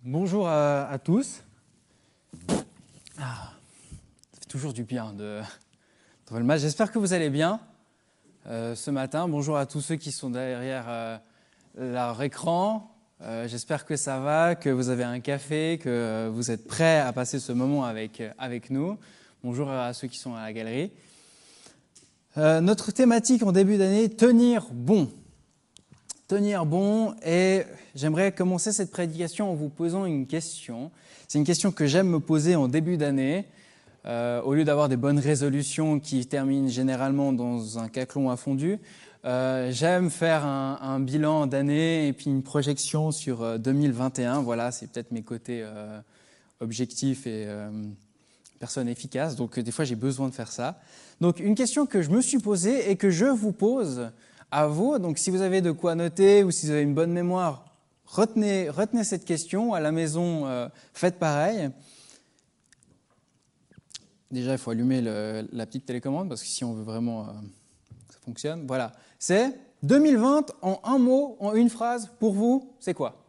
Bonjour à tous. Ça fait toujours du bien de voir le match. J'espère que vous allez bien ce matin. Bonjour à tous ceux qui sont derrière leur écran. J'espère que ça va, que vous avez un café, que vous êtes prêts à passer ce moment avec nous. Bonjour à ceux qui sont à la galerie. Notre thématique en début d'année, tenir bon. Tenir bon, et j'aimerais commencer cette prédication en vous posant une question. C'est une question que j'aime me poser en début d'année, au lieu d'avoir des bonnes résolutions qui terminent généralement dans un caclon à fondu. J'aime faire un bilan d'année et puis une projection sur 2021. Voilà, c'est peut-être mes côtés objectifs et personne efficace. Donc des fois, j'ai besoin de faire ça. Donc une question que je me suis posée et que je vous pose à vous. Donc si vous avez de quoi noter ou si vous avez une bonne mémoire, retenez cette question. À la maison, faites pareil. Déjà, il faut allumer la petite télécommande parce que si on veut vraiment que ça fonctionne. Voilà. C'est 2020 en un mot, en une phrase. Pour vous, c'est quoi?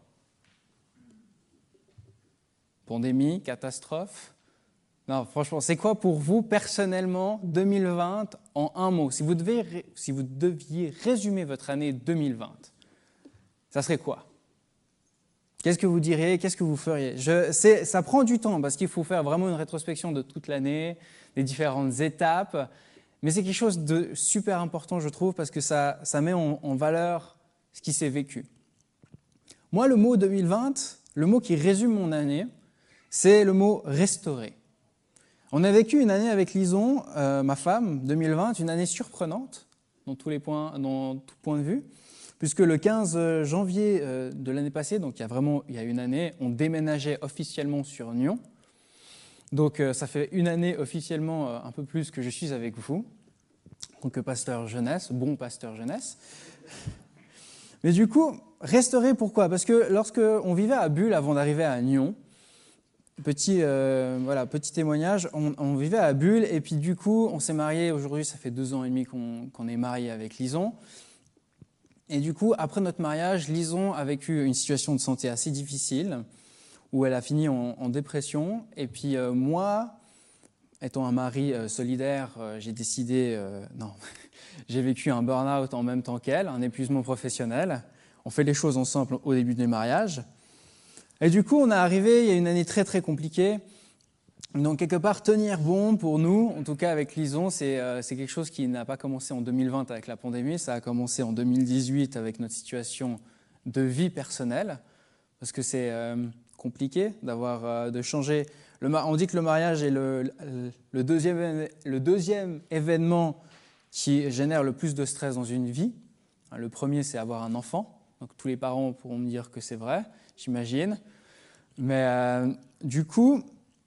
Pandémie, catastrophe? Non, franchement, c'est quoi pour vous personnellement 2020 en un mot? Si vous deviez résumer votre année 2020, ça serait quoi? Qu'est-ce que vous diriez? Qu'est-ce que vous feriez? Ça prend du temps parce qu'il faut faire vraiment une rétrospection de toute l'année, des différentes étapes, mais c'est quelque chose de super important, je trouve, parce que ça met en valeur ce qui s'est vécu. Moi, le mot 2020, le mot qui résume mon année, c'est le mot « restaurer ». On a vécu une année avec Lison, ma femme, 2020, une année surprenante dans tout point de vue, puisque le 15 janvier de l'année passée, donc il y a une année, on déménageait officiellement sur Nyon. Donc ça fait une année officiellement un peu plus que je suis avec vous, donc pasteur jeunesse, bon pasteur jeunesse. Mais du coup, restaurer, pourquoi? Parce que lorsque on vivait à Bulle avant d'arriver à Nyon, petit témoignage, on vivait à Bulle et puis du coup on s'est mariés, aujourd'hui ça fait 2 ans et demi qu'on est mariés avec Lison. Et du coup après notre mariage, Lison a vécu une situation de santé assez difficile où elle a fini en dépression. Et puis moi, étant un mari solidaire, j'ai décidé, j'ai vécu un burn-out en même temps qu'elle, un épuisement professionnel. On fait les choses ensemble au début du mariage. Et du coup, on est arrivé, il y a une année très très compliquée. Donc quelque part, tenir bon pour nous, en tout cas avec Lison, c'est quelque chose qui n'a pas commencé en 2020 avec la pandémie, ça a commencé en 2018 avec notre situation de vie personnelle, parce que c'est compliqué de changer. On dit que le mariage est le deuxième événement qui génère le plus de stress dans une vie. Le premier, c'est avoir un enfant. Donc tous les parents pourront me dire que c'est vrai, j'imagine. Mais du coup,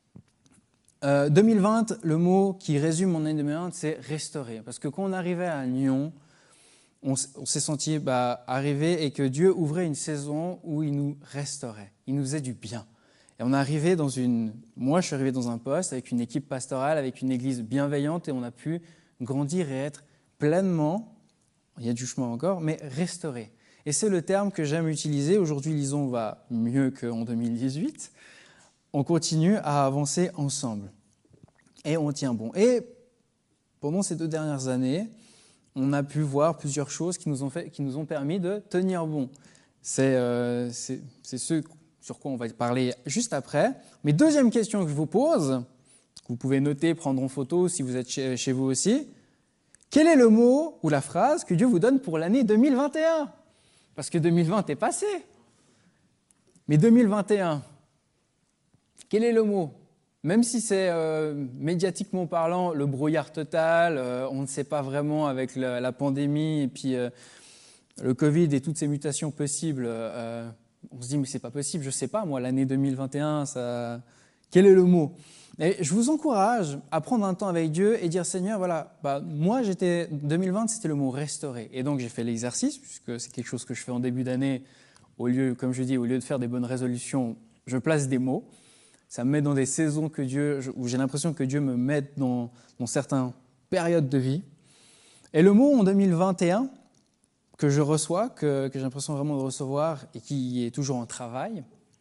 2020, le mot qui résume mon année 2020, c'est restaurer. Parce que quand on arrivait à Nyon, on s'est senti arriver et que Dieu ouvrait une saison où il nous restaurait. Il nous faisait du bien. Et on est arrivé moi je suis arrivé dans un poste avec une équipe pastorale, avec une église bienveillante et on a pu grandir et être pleinement, il y a du chemin encore, mais restauré. Et c'est le terme que j'aime utiliser. Aujourd'hui, Lison va mieux qu'en 2018. On continue à avancer ensemble. Et on tient bon. Et pendant ces 2 dernières années, on a pu voir plusieurs choses qui nous ont permis de tenir bon. C'est ce sur quoi on va parler juste après. Mais deuxième question que je vous pose, que vous pouvez noter, prendre en photo si vous êtes chez vous aussi. Quel est le mot ou la phrase que Dieu vous donne pour l'année 2021 ? Parce que 2020 est passé. Mais 2021, quel est le mot? Même si c'est médiatiquement parlant le brouillard total, on ne sait pas vraiment avec la pandémie et puis le Covid et toutes ces mutations possibles, on se dit mais c'est pas possible, je sais pas moi l'année 2021, quel est le mot? Et je vous encourage à prendre un temps avec Dieu et dire Seigneur, voilà, moi 2020 c'était le mot restaurer. Et donc j'ai fait l'exercice, puisque c'est quelque chose que je fais en début d'année, comme je dis, au lieu de faire des bonnes résolutions, je place des mots. Ça me met dans des saisons où j'ai l'impression que Dieu me met dans certaines périodes de vie. Et le mot en 2021 que je reçois, que j'ai l'impression vraiment de recevoir et qui est toujours en travail,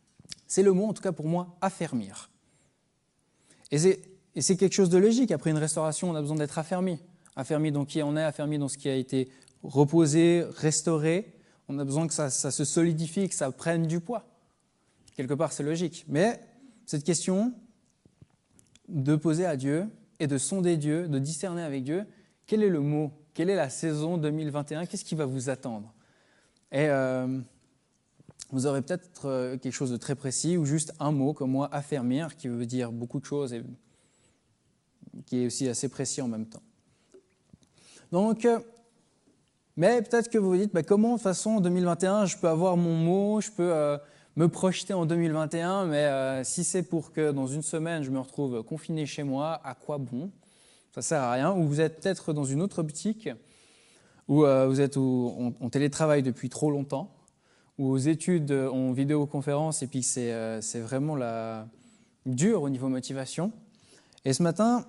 C'est le mot, en tout cas pour moi, affermir. Et c'est quelque chose de logique. Après une restauration, on a besoin d'être affermi. Affermi dans qui on est, affermi dans ce qui a été reposé, restauré. On a besoin que ça se solidifie, que ça prenne du poids. Quelque part, c'est logique. Mais cette question de poser à Dieu et de sonder Dieu, de discerner avec Dieu, quel est le mot, quelle est la saison 2021, qu'est-ce qui va vous attendre? Et vous aurez peut-être quelque chose de très précis ou juste un mot comme moi, affermir, qui veut dire beaucoup de choses et qui est aussi assez précis en même temps. Donc, mais peut-être que vous vous dites, comment de toute façon en 2021 je peux avoir mon mot, je peux me projeter en 2021, mais si c'est pour que dans une semaine je me retrouve confiné chez moi, à quoi bon? Ça ne sert à rien. Ou vous êtes peut-être dans une autre optique, où vous êtes en télétravail depuis trop longtemps, ou aux études en vidéoconférence, et puis c'est vraiment dur au niveau motivation. Et ce matin,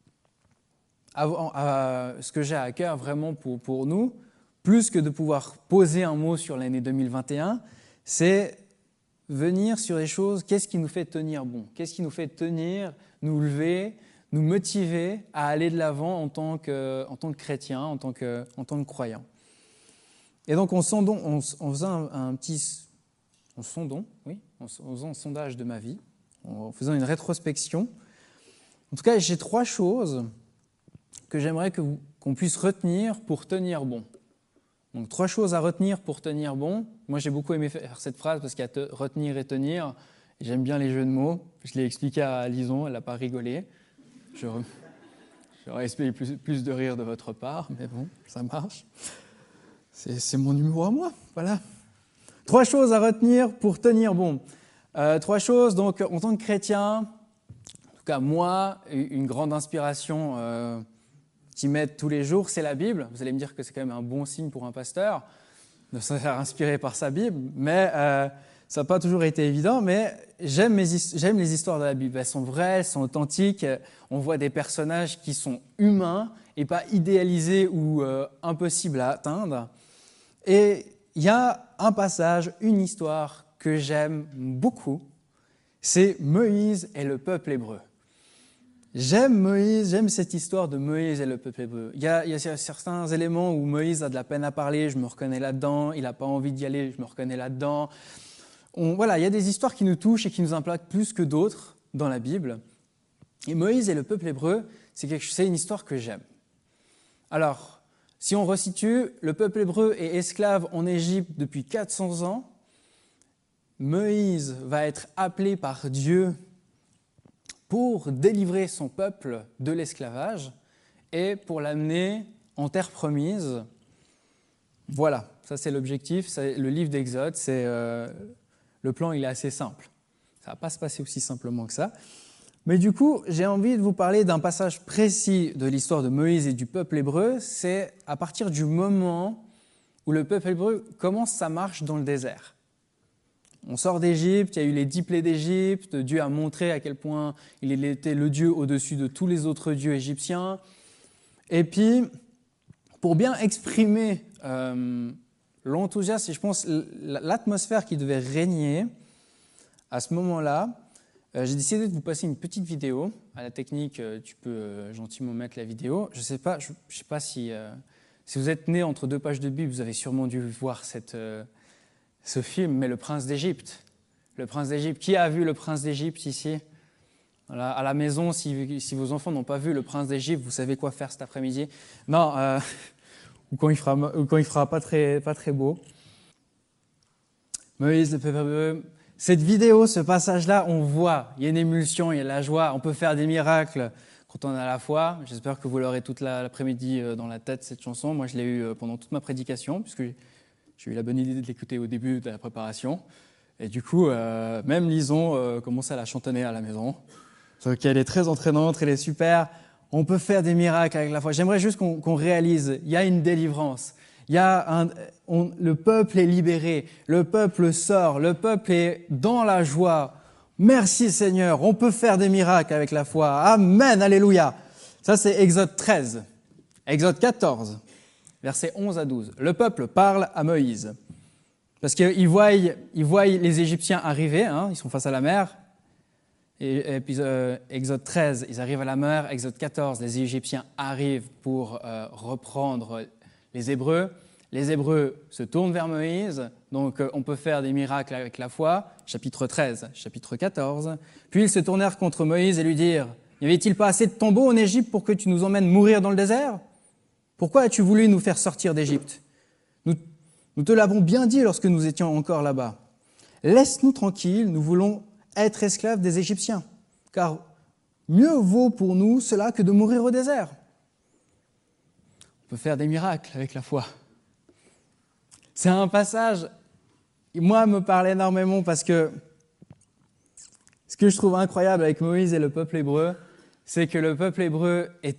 ce que j'ai à cœur vraiment pour nous, plus que de pouvoir poser un mot sur l'année 2021, c'est venir sur les choses, qu'est-ce qui nous fait tenir bon? Qu'est-ce qui nous fait tenir, nous lever, nous motiver à aller de l'avant en tant que chrétien, en tant que croyant. Et donc en faisant en faisant un sondage de ma vie, en faisant une rétrospection, en tout cas j'ai 3 choses que j'aimerais qu'on puisse retenir pour tenir bon. Donc 3 choses à retenir pour tenir bon. Moi j'ai beaucoup aimé faire cette phrase parce qu'il y a retenir et tenir. J'aime bien les jeux de mots. Je l'ai expliqué à Lison, elle n'a pas rigolé. J'aurais espéré plus de rire de votre part, mais bon, ça marche. C'est mon humour à moi, voilà. 3 choses à retenir pour tenir bon. 3 choses, donc en tant que chrétien, en tout cas moi, une grande inspiration qui m'aide tous les jours, c'est la Bible. Vous allez me dire que c'est quand même un bon signe pour un pasteur de se faire inspirer par sa Bible, mais ça n'a pas toujours été évident, mais j'aime les histoires de la Bible. Elles sont vraies, elles sont authentiques. On voit des personnages qui sont humains et pas idéalisés ou impossibles à atteindre. Et il y a un passage, une histoire que j'aime beaucoup, c'est Moïse et le peuple hébreu. J'aime cette histoire de Moïse et le peuple hébreu. Il y a certains éléments où Moïse a de la peine à parler, je me reconnais là-dedans. Il n'a pas envie d'y aller, je me reconnais là-dedans. Voilà, il y a des histoires qui nous touchent et qui nous impactent plus que d'autres dans la Bible. Et Moïse et le peuple hébreu, c'est une histoire que j'aime. Alors, si on resitue, le peuple hébreu est esclave en Égypte depuis 400 ans. Moïse va être appelé par Dieu pour délivrer son peuple de l'esclavage et pour l'amener en terre promise. Voilà, ça c'est l'objectif, c'est le livre d'Exode, le plan il est assez simple. Ça ne va pas se passer aussi simplement que ça. Mais du coup, j'ai envie de vous parler d'un passage précis de l'histoire de Moïse et du peuple hébreu. C'est à partir du moment où le peuple hébreu commence sa marche dans le désert. On sort d'Égypte, il y a eu les 10 plaies d'Égypte, Dieu a montré à quel point il était le Dieu au-dessus de tous les autres dieux égyptiens. Et puis, pour bien exprimer l'enthousiasme et je pense l'atmosphère qui devait régner à ce moment-là, j'ai décidé de vous passer une petite vidéo. À la technique, tu peux gentiment mettre la vidéo. Je sais pas si vous êtes né entre 2 pages de Bible, vous avez sûrement dû voir ce film, mais Le Prince d'Égypte. Le Prince d'Égypte. Qui a vu Le Prince d'Égypte ici? Voilà, à la maison, si vos enfants n'ont pas vu Le Prince d'Égypte, vous savez quoi faire cet après-midi. Non, ou quand il fera pas très beau. Moïse, le peuple hébreu. Cette vidéo, ce passage-là, on voit, il y a une émulsion, il y a de la joie, on peut faire des miracles quand on a la foi. J'espère que vous l'aurez toute l'après-midi dans la tête, cette chanson. Moi, je l'ai eue pendant toute ma prédication, puisque j'ai eu la bonne idée de l'écouter au début de la préparation. Et du coup, même Lison commence à la chantonner à la maison. Donc, elle est très entraînante, elle est super. On peut faire des miracles avec la foi. J'aimerais juste qu'on réalise, il y a une délivrance. Le peuple est libéré, le peuple sort, le peuple est dans la joie. Merci Seigneur, on peut faire des miracles avec la foi. Amen, alléluia. Ça c'est Exode 13. Exode 14, versets 11 à 12. Le peuple parle à Moïse. Parce qu'ils voient les Égyptiens arriver, hein, ils sont face à la mer. Et puis Exode 13, ils arrivent à la mer. Exode 14, les Égyptiens arrivent pour reprendre les Hébreux. Les Hébreux se tournent vers Moïse, donc on peut faire des miracles avec la foi, chapitre 13, chapitre 14. Puis ils se tournèrent contre Moïse et lui dirent « N'y avait-il pas assez de tombeaux en Égypte pour que tu nous emmènes mourir dans le désert? Pourquoi as-tu voulu nous faire sortir d'Égypte? Nous te l'avons bien dit lorsque nous étions encore là-bas. Laisse-nous tranquilles, nous voulons être esclaves des Égyptiens, car mieux vaut pour nous cela que de mourir au désert. » On peut faire des miracles avec la foi. C'est un passage, moi, me parle énormément parce que ce que je trouve incroyable avec Moïse et le peuple hébreu, c'est que le peuple hébreu est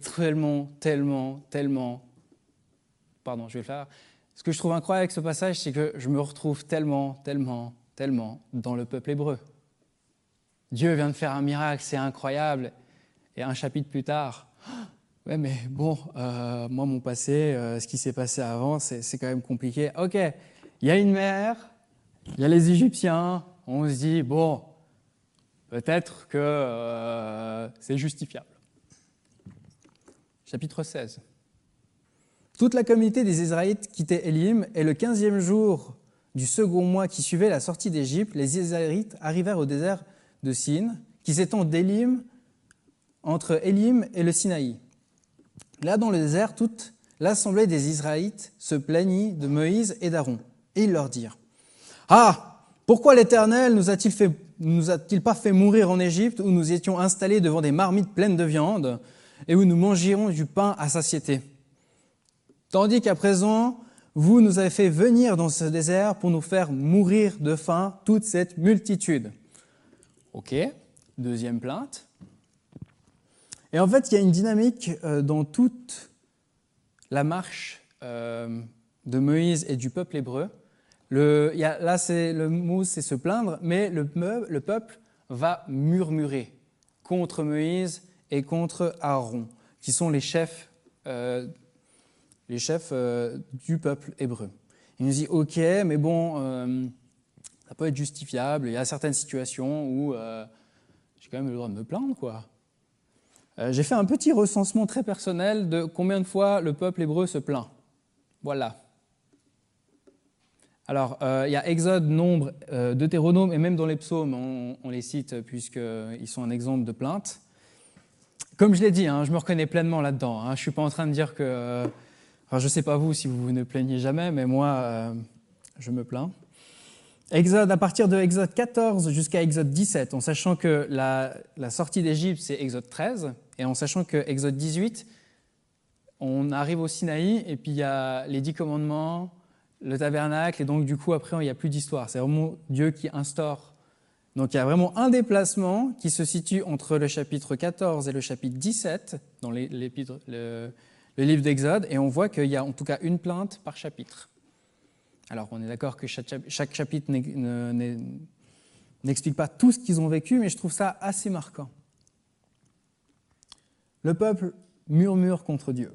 Pardon, je vais le faire. Ce que je trouve incroyable avec ce passage, c'est que je me retrouve tellement dans le peuple hébreu. Dieu vient de faire un miracle, c'est incroyable. Et un chapitre plus tard, ouais, mais bon, moi, mon passé, ce qui s'est passé avant, c'est quand même compliqué. Ok, il y a une mer, il y a les Égyptiens, on se dit, bon, peut-être que c'est justifiable. Chapitre 16. Toute la communauté des Israélites quittait Élim, et le 15e jour du second mois qui suivait la sortie d'Égypte, les Israélites arrivèrent au désert de Sin, qui s'étend d'Élim, entre Élim et le Sinaï. Là, dans le désert, toute l'assemblée des Israélites se plaignit de Moïse et d'Aaron. Et ils leur dirent « Ah, pourquoi l'Éternel nous a-t-il pas fait mourir en Égypte, où nous étions installés devant des marmites pleines de viande, et où nous mangions du pain à satiété? Tandis qu'à présent, vous nous avez fait venir dans ce désert pour nous faire mourir de faim, toute cette multitude. » Ok, deuxième plainte. Et en fait, il y a une dynamique dans toute la marche de Moïse et du peuple hébreu. Là, le mot, c'est se plaindre, mais le peuple va murmurer contre Moïse et contre Aaron, qui sont les chefs du peuple hébreu. Il nous dit, ok, mais bon, ça peut être justifiable. Il y a certaines situations où j'ai quand même le droit de me plaindre, quoi. J'ai fait un petit recensement très personnel de combien de fois le peuple hébreu se plaint. Voilà. Alors, il y a Exode, Nombre, Deutéronome, et même dans les psaumes, on les cite puisqu'ils sont un exemple de plainte. Comme je l'ai dit, je me reconnais pleinement là-dedans. Je ne suis pas en train de dire que... je ne sais pas vous si vous ne plaignez jamais, mais moi, je me plains. Exode, à partir de Exode 14 jusqu'à Exode 17, en sachant que la sortie d'Égypte, c'est Exode 13, et en sachant que Exode 18, on arrive au Sinaï, et puis il y a les 10 commandements, le tabernacle, et donc du coup, après, il n'y a plus d'histoire. C'est vraiment Dieu qui instaure. Donc il y a vraiment un déplacement qui se situe entre le chapitre 14 et le chapitre 17, dans le livre d'Exode, et on voit qu'il y a en tout cas une plainte par chapitre. Alors, on est d'accord que chaque chapitre n'explique pas tout ce qu'ils ont vécu, mais je trouve ça assez marquant. Le peuple murmure contre Dieu.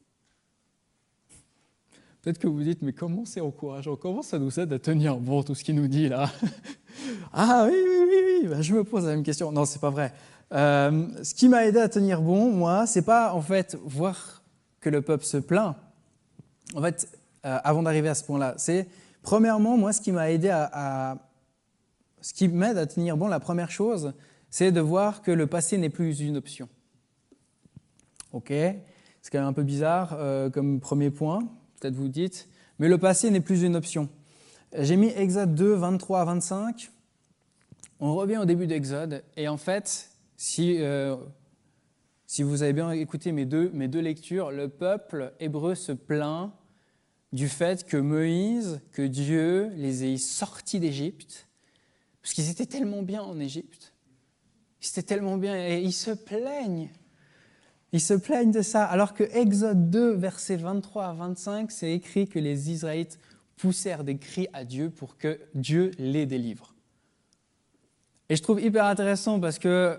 Peut-être que vous dites, mais comment c'est encourageant? Comment ça nous aide à tenir bon tout ce qu'il nous dit là? Ah oui, je me pose la même question. Non, c'est pas vrai. Ce qui m'a aidé à tenir bon, moi, c'est pas en fait voir que le peuple se plaint. En fait, avant d'arriver à ce point-là, c'est premièrement, moi, ce qui m'aide à tenir bon, la première chose, c'est de voir que le passé n'est plus une option. Ok, c'est quand même un peu bizarre comme premier point, peut-être vous dites, mais le passé n'est plus une option. J'ai mis Exode 2, 23 à 25. On revient au début d'Exode, et en fait, si vous avez bien écouté mes deux lectures, le peuple hébreu se plaint du fait que Moïse, que Dieu les ait sortis d'Égypte, parce qu'ils étaient tellement bien en Égypte. Ils étaient tellement bien, et ils se plaignent. Ils se plaignent de ça, alors que Exode 2, versets 23 à 25, c'est écrit que les Israélites poussèrent des cris à Dieu pour que Dieu les délivre. Et je trouve hyper intéressant parce que,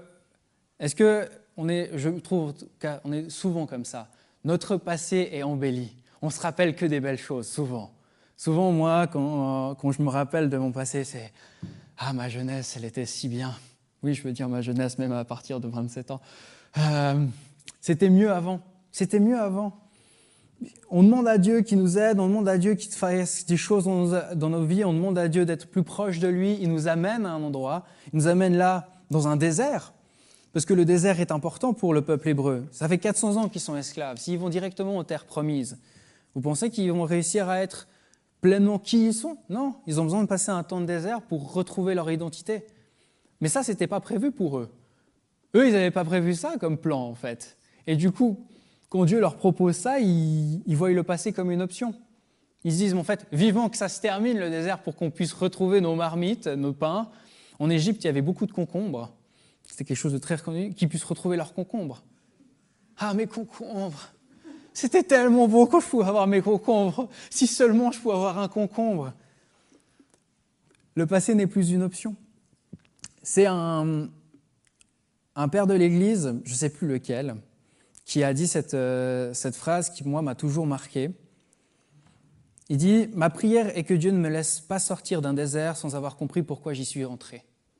je trouve qu'on est souvent comme ça. Notre passé est embelli. On se rappelle que des belles choses, souvent. Souvent, moi, quand je me rappelle de mon passé, c'est « Ah, ma jeunesse, elle était si bien ». Oui, je veux dire ma jeunesse, même à partir de 27 ans. C'était mieux avant. C'était mieux avant. On demande à Dieu qu'il nous aide, on demande à Dieu qu'il fasse des choses dans nos vies, on demande à Dieu d'être plus proche de lui. Il nous amène à un endroit, il nous amène là, dans un désert, parce que le désert est important pour le peuple hébreu. Ça fait 400 ans qu'ils sont esclaves. S'ils vont directement aux terres promises, vous pensez qu'ils vont réussir à être pleinement qui ils sont? Non, ils ont besoin de passer un temps de désert pour retrouver leur identité. Mais ça, ce n'était pas prévu pour eux. Eux, ils n'avaient pas prévu ça comme plan, en fait. Et du coup, quand Dieu leur propose ça, ils voient le passé comme une option. Ils se disent, en fait, vivement que ça se termine, le désert, pour qu'on puisse retrouver nos marmites, nos pains. En Égypte, il y avait beaucoup de concombres. C'était quelque chose de très reconnu, qu'ils puissent retrouver leurs concombres. Ah, mes concombres! C'était tellement beau quand je pouvais avoir mes concombres. Si seulement je pouvais avoir un concombre. Le passé n'est plus une option. C'est un père de l'Église, je ne sais plus lequel, qui a dit cette phrase qui, moi, m'a toujours marqué. Il dit « Ma prière est que Dieu ne me laisse pas sortir d'un désert sans avoir compris pourquoi j'y suis entré. »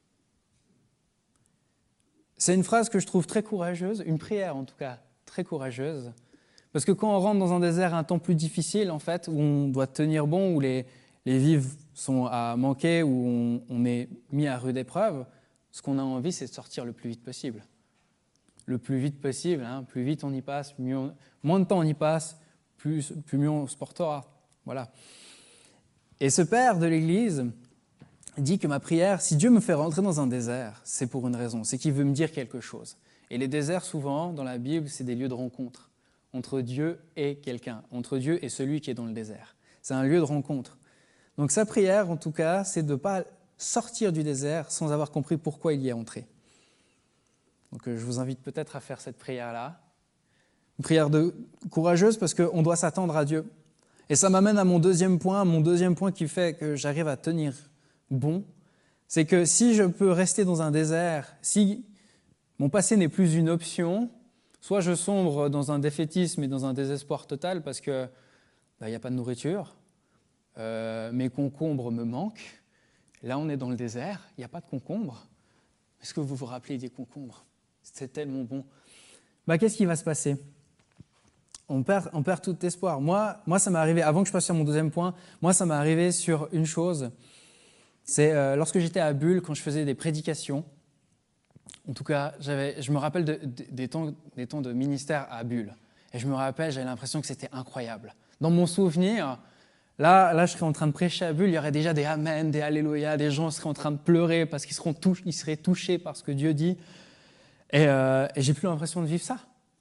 C'est une phrase que je trouve très courageuse, une prière en tout cas très courageuse, parce que quand on rentre dans un désert un temps plus difficile, en fait, où on doit tenir bon, où les vivres sont à manquer, où on est mis à rude épreuve, ce qu'on a envie, c'est de sortir le plus vite possible. Le plus vite possible, hein, plus vite on y passe, moins de temps on y passe, plus mieux on se portera. Voilà. Et ce père de l'Église dit que ma prière, si Dieu me fait rentrer dans un désert, c'est pour une raison, c'est qu'il veut me dire quelque chose. Et les déserts, souvent, dans la Bible, c'est des lieux de rencontre entre Dieu et quelqu'un, entre Dieu et celui qui est dans le désert. C'est un lieu de rencontre. Donc sa prière, en tout cas, c'est de ne pas sortir du désert sans avoir compris pourquoi il y est entré. Donc je vous invite peut-être à faire cette prière-là. Une prière courageuse parce qu'on doit s'attendre à Dieu. Et ça m'amène à mon deuxième point qui fait que j'arrive à tenir bon, c'est que si je peux rester dans un désert, si mon passé n'est plus une option, soit je sombre dans un défaitisme et dans un désespoir total parce que y a pas de nourriture, mes concombres me manquent. Là, on est dans le désert, il n'y a pas de concombres. Est-ce que vous vous rappelez des concombres? C'était tellement bon. Qu'est-ce qui va se passer? On perd tout espoir. Moi, ça m'est arrivé, avant que je passe sur mon deuxième point, moi, ça m'est arrivé sur une chose. C'est lorsque j'étais à Bulle, quand je faisais des prédications. En tout cas, je me rappelle des temps de ministère à Bulle. Et je me rappelle, j'avais l'impression que c'était incroyable. Dans mon souvenir, là, je serais en train de prêcher à Bulle, il y aurait déjà des Amen, des Alléluia, des gens seraient en train de pleurer parce qu'ils seraient touchés par ce que Dieu dit. Et j'ai plus l'impression de vivre ça.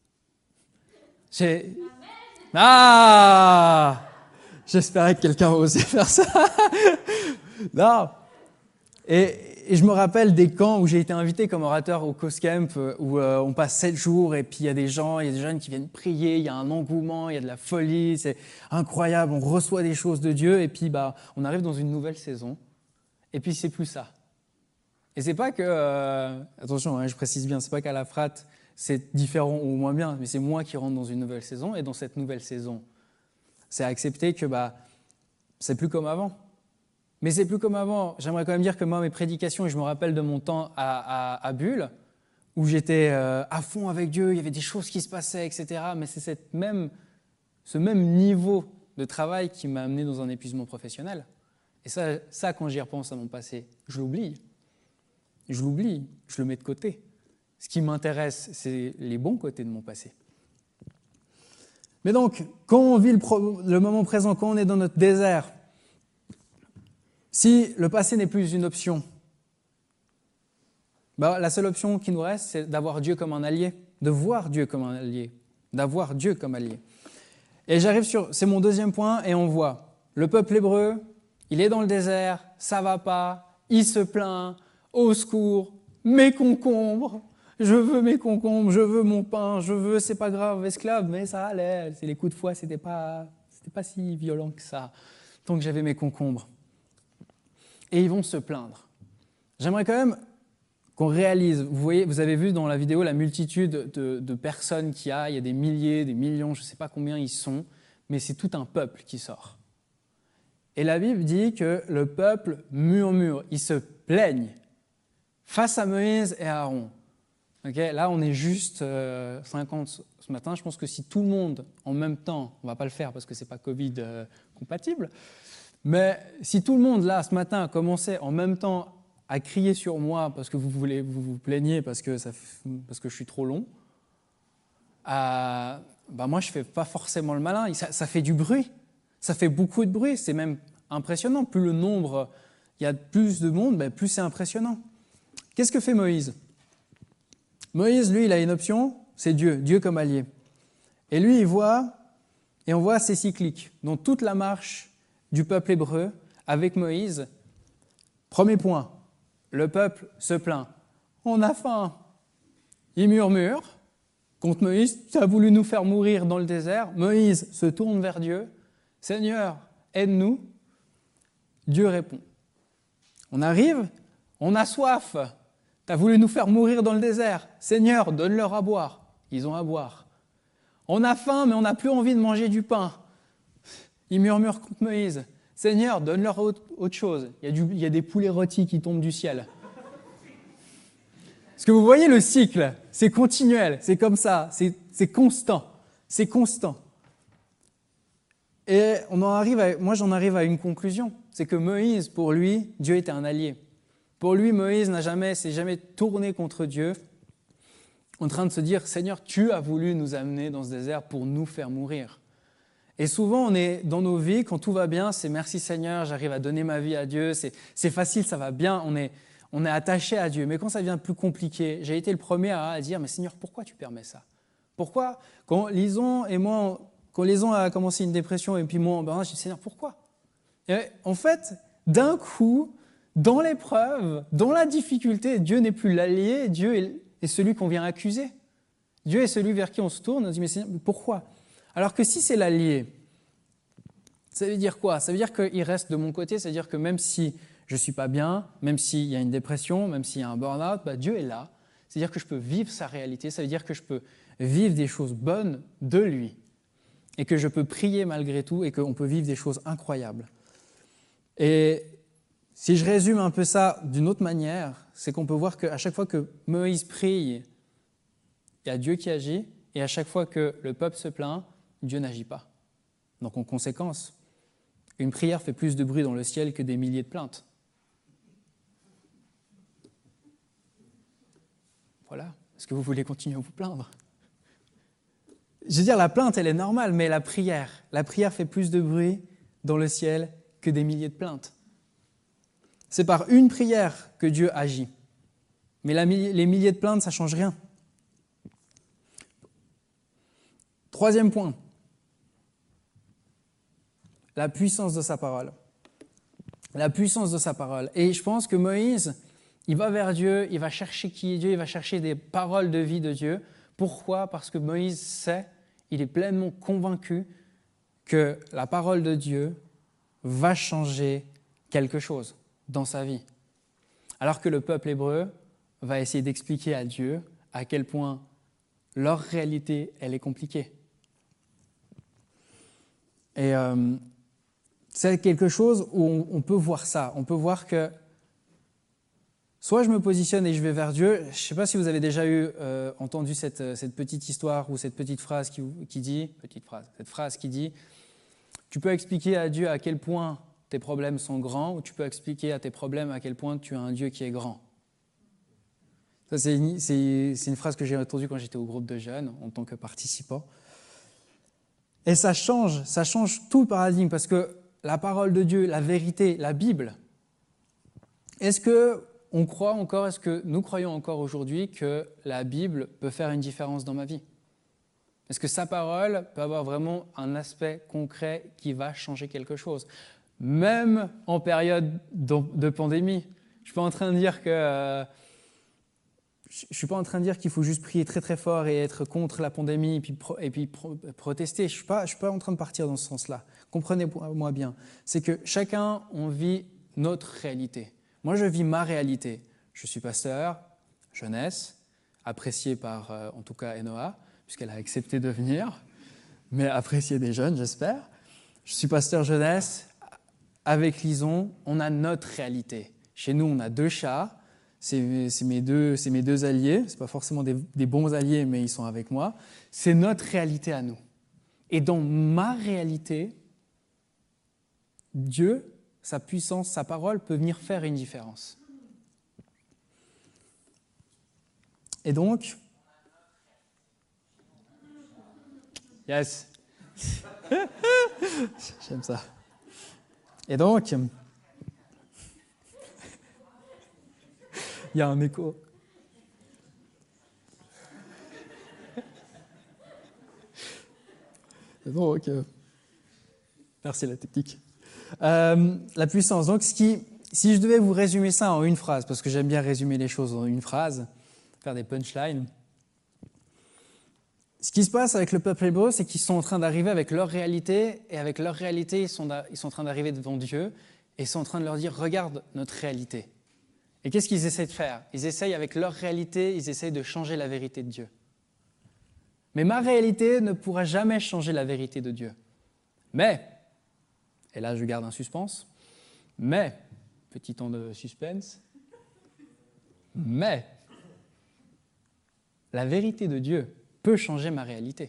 J'espérais que quelqu'un osait faire ça. Non. Et je me rappelle des camps où j'ai été invité comme orateur au Coscamp, où on passe 7 jours et puis il y a des jeunes qui viennent prier, il y a un engouement, il y a de la folie, c'est incroyable, on reçoit des choses de Dieu et puis on arrive dans une nouvelle saison et puis c'est plus ça. Et c'est pas que, attention, hein, je précise bien, c'est pas qu'à la Frat c'est différent ou moins bien, mais c'est moi qui rentre dans une nouvelle saison et dans cette nouvelle saison, c'est accepter que c'est plus comme avant. Mais c'est plus comme avant. J'aimerais quand même dire que moi, mes prédications, et je me rappelle de mon temps à Bulle, où j'étais à fond avec Dieu, il y avait des choses qui se passaient, etc. Mais c'est ce même niveau de travail qui m'a amené dans un épuisement professionnel. Et ça, quand j'y repense à mon passé, je l'oublie. Je le mets de côté. Ce qui m'intéresse, c'est les bons côtés de mon passé. Mais donc, quand on vit le moment présent, quand on est dans notre désert, si le passé n'est plus une option, la seule option qui nous reste, c'est d'avoir Dieu comme un allié, de voir Dieu comme un allié, d'avoir Dieu comme allié. Et c'est mon deuxième point, et on voit le peuple hébreu, il est dans le désert, ça va pas, il se plaint, au secours, mes concombres, je veux mes concombres, je veux mon pain, c'est pas grave, esclave, mais ça allait, les coups de fouet, c'était pas si violent que ça, tant que j'avais mes concombres. Et ils vont se plaindre. J'aimerais quand même qu'on réalise, vous avez vu dans la vidéo la multitude de personnes qu'il y a des milliers, des millions, je ne sais pas combien ils sont, mais c'est tout un peuple qui sort. Et la Bible dit que le peuple murmure, ils se plaignent face à Moïse et Aaron. Okay, là, on est juste 50 ce matin. Je pense que si tout le monde, en même temps, on ne va pas le faire parce que ce n'est pas Covid compatible, mais si tout le monde, là, ce matin, commençait en même temps à crier sur moi parce que vous vous plaignez parce que je suis trop long, moi, je ne fais pas forcément le malin. Ça fait du bruit. Ça fait beaucoup de bruit. C'est même impressionnant. Plus le nombre, il y a plus de monde, plus c'est impressionnant. Qu'est-ce que fait Moïse ? Moïse, lui, il a une option, c'est Dieu comme allié. Et lui, on voit ces cycliques, dont toute la marche du peuple hébreu avec Moïse. Premier point, le peuple se plaint. On a faim. Il murmure contre Moïse, tu as voulu nous faire mourir dans le désert. Moïse se tourne vers Dieu. Seigneur, aide-nous. Dieu répond. On arrive, on a soif. Tu as voulu nous faire mourir dans le désert. Seigneur, donne-leur à boire. Ils ont à boire. On a faim, mais on n'a plus envie de manger du pain. Ils murmurent contre Moïse. Seigneur, donne-leur autre chose. Il y a des poulets rôtis qui tombent du ciel. Est-ce que vous voyez le cycle ? C'est continuel, c'est comme ça, c'est constant. C'est constant. Et moi, j'en arrive à une conclusion. C'est que Moïse, pour lui, Dieu était un allié. Pour lui, Moïse s'est jamais tourné contre Dieu en train de se dire « Seigneur, tu as voulu nous amener dans ce désert pour nous faire mourir ». Et souvent, on est dans nos vies, quand tout va bien, c'est « Merci Seigneur, j'arrive à donner ma vie à Dieu, c'est facile, ça va bien, on est attaché à Dieu ». Mais quand ça devient plus compliqué, j'ai été le premier à dire « Mais Seigneur, pourquoi tu permets ça ?» Pourquoi ? Quand Lison a commencé une dépression et puis moi en burn-out, j'ai dit « Seigneur, pourquoi ?» Et en fait, d'un coup, dans l'épreuve, dans la difficulté, Dieu n'est plus l'allié, Dieu est celui qu'on vient accuser. Dieu est celui vers qui on se tourne, on se dit « Mais Seigneur, pourquoi ?» Alors que si c'est l'allié, ça veut dire quoi ? Ça veut dire qu'il reste de mon côté, ça veut dire que même si je ne suis pas bien, même s'il y a une dépression, même s'il y a un burn-out, Dieu est là. C'est-à-dire que je peux vivre sa réalité, ça veut dire que je peux vivre des choses bonnes de lui et que je peux prier malgré tout et qu'on peut vivre des choses incroyables. Et si je résume un peu ça d'une autre manière, c'est qu'on peut voir qu'à chaque fois que Moïse prie, il y a Dieu qui agit, et à chaque fois que le peuple se plaint, Dieu n'agit pas. Donc en conséquence, une prière fait plus de bruit dans le ciel que des milliers de plaintes. Voilà. Est-ce que vous voulez continuer à vous plaindre ? Je veux dire, la plainte, elle est normale, mais la prière fait plus de bruit dans le ciel que des milliers de plaintes. C'est par une prière que Dieu agit. Mais les milliers de plaintes, ça ne change rien. Troisième point, la puissance de sa parole. La puissance de sa parole. Et je pense que Moïse, il va vers Dieu, il va chercher qui est Dieu, il va chercher des paroles de vie de Dieu. Pourquoi ? Parce que Moïse sait, il est pleinement convaincu que la parole de Dieu va changer quelque chose dans sa vie. Alors que le peuple hébreu va essayer d'expliquer à Dieu à quel point leur réalité, elle est compliquée. Et c'est quelque chose où on peut voir ça. On peut voir que soit je me positionne et je vais vers Dieu. Je ne sais pas si vous avez déjà entendu cette petite histoire ou cette petite phrase qui dit « Tu peux expliquer à Dieu à quel point tes problèmes sont grands ou tu peux expliquer à tes problèmes à quel point tu as un Dieu qui est grand. » Ça, c'est une phrase que j'ai entendue quand j'étais au groupe de jeunes en tant que participant. Et ça change tout le paradigme parce que la parole de Dieu, la vérité, la Bible, est-ce que nous croyons encore aujourd'hui que la Bible peut faire une différence dans ma vie ? Est-ce que sa parole peut avoir vraiment un aspect concret qui va changer quelque chose ? Même en période de pandémie. Je ne suis pas en train de dire qu'il faut juste prier très très fort et être contre la pandémie et puis protester. Je ne suis pas en train de partir dans ce sens-là. Comprenez-moi bien. C'est que chacun, on vit notre réalité. Moi, je vis ma réalité. Je suis pasteur, jeunesse, apprécié par, en tout cas, Enoa, puisqu'elle a accepté de venir, mais apprécié des jeunes, j'espère. Je suis pasteur jeunesse, avec Lison, on a notre réalité. Chez nous, on a 2 chats. C'est mes deux alliés. Ce pas forcément des bons alliés, mais ils sont avec moi. C'est notre réalité à nous. Et dans ma réalité, Dieu, sa puissance, sa parole peut venir faire une différence. Et donc, yes, j'aime ça. Et donc, il y a un écho. Et donc, merci la technique. La puissance. Donc, si je devais vous résumer ça en une phrase, parce que j'aime bien résumer les choses en une phrase, faire des punchlines. Ce qui se passe avec le peuple hébreu, c'est qu'ils sont en train d'arriver avec leur réalité, et avec leur réalité, ils sont en train d'arriver devant Dieu, et ils sont en train de leur dire, regarde notre réalité. Et qu'est-ce qu'ils essaient de faire? Ils essayent avec leur réalité, ils essayent de changer la vérité de Dieu. Mais ma réalité ne pourra jamais changer la vérité de Dieu. Mais, et là je garde un suspense, mais, petit temps de suspense, mais, la vérité de Dieu peut changer ma réalité.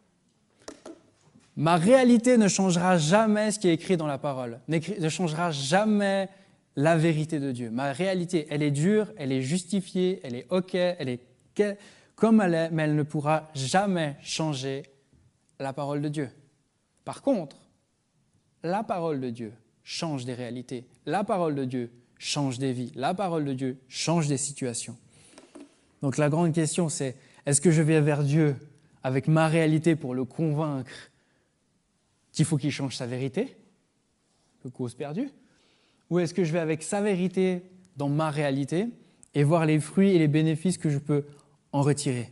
Ma réalité ne changera jamais ce qui est écrit dans la parole, ne changera jamais la vérité de Dieu. Ma réalité, elle est dure, elle est justifiée, elle est OK, elle est comme elle est, mais elle ne pourra jamais changer la parole de Dieu. Par contre, la parole de Dieu change des réalités. La parole de Dieu change des vies. La parole de Dieu change des situations. Donc la grande question, c'est, est-ce que je vais vers Dieu avec ma réalité pour le convaincre qu'il faut qu'il change sa vérité, le cause perdue, ou est-ce que je vais avec sa vérité dans ma réalité et voir les fruits et les bénéfices que je peux en retirer?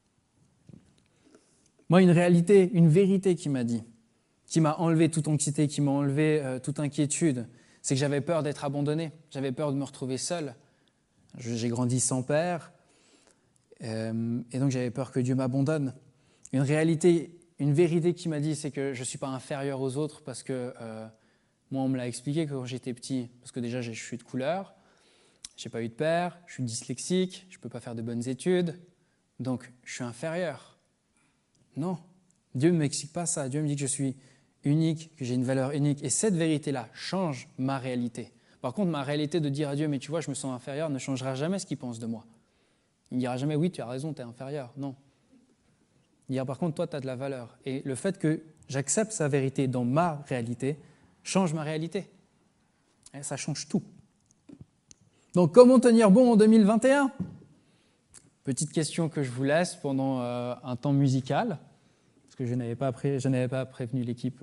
Moi, une réalité, une vérité qui m'a dit, qui m'a enlevé toute anxiété, qui m'a enlevé toute inquiétude, c'est que j'avais peur d'être abandonné, j'avais peur de me retrouver seul. J'ai grandi sans père, et donc j'avais peur que Dieu m'abandonne. Une réalité, une vérité qui m'a dit, c'est que je ne suis pas inférieur aux autres parce que moi, on me l'a expliqué quand j'étais petit, parce que déjà, je suis de couleur, je n'ai pas eu de père, je suis dyslexique, je ne peux pas faire de bonnes études, donc je suis inférieur. Non, Dieu ne m'explique pas ça. Dieu me dit que je suis unique, que j'ai une valeur unique. Et cette vérité-là change ma réalité. Par contre, ma réalité de dire à Dieu, mais tu vois, je me sens inférieur, ne changera jamais ce qu'il pense de moi. Il ne dira jamais, oui, tu as raison, tu es inférieur. Non. Il dira, par contre, toi, tu as de la valeur. Et le fait que j'accepte sa vérité dans ma réalité change ma réalité. Et ça change tout. Donc, comment tenir bon en 2021 ? Petite question que je vous laisse pendant un temps musical, parce que je n'avais pas prévenu l'équipe.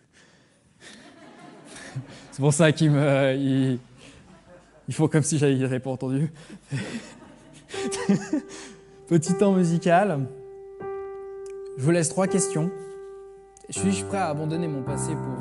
C'est pour ça il faut comme si j'avais pas entendu. Petit temps musical. Je vous laisse 3 questions. Suis-je prêt à abandonner mon passé pour